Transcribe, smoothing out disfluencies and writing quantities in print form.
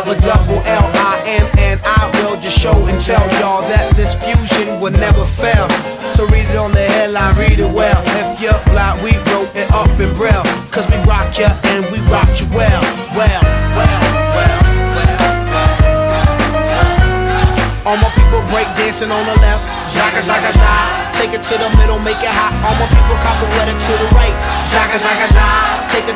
have a double L-I-M, and I will just show and tell y'all that this fusion will never fail. So read it on the headline, read it well. If you're blind, we wrote it up in Braille, cause we rock ya and we rock you well. All my people break dancing on the left, zaga zaga za. Take it to the middle, make it hot. All my people capoeira to the right, zaga zaga za. Take it